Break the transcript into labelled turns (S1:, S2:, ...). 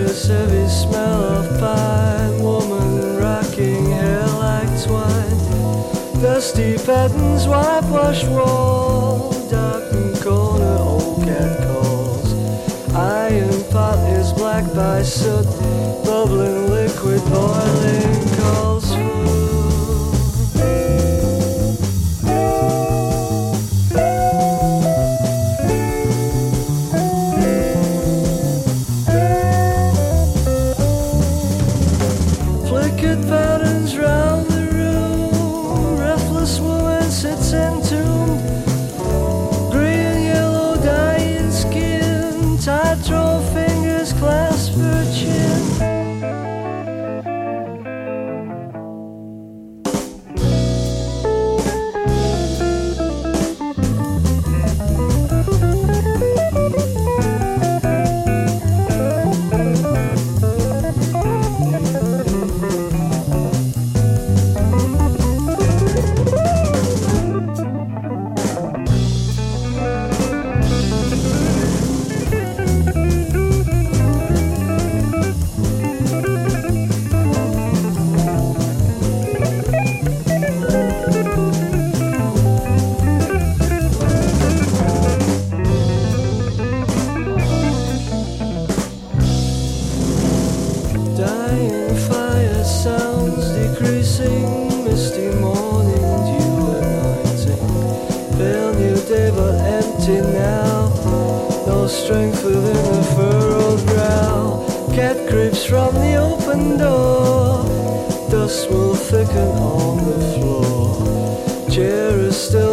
S1: this heavy smell of pine. Woman rocking hair like twine. Dusty patterns, whitewashed wall. Darkened corner, old cat calls. Iron pot is black by soot. Bubbling liquid, boiling calls for. Flickered patterns round the room. Breathless woman sits entombed. Green, yellow, dying skin. Tight-drawn fingers clasp her chin. Dying fire sounds decreasing, misty morning dew anointing. Pale new day but empty now, no strength within the furrowed brow. Cat creeps from the open door, dust will thicken on the floor. Chair is still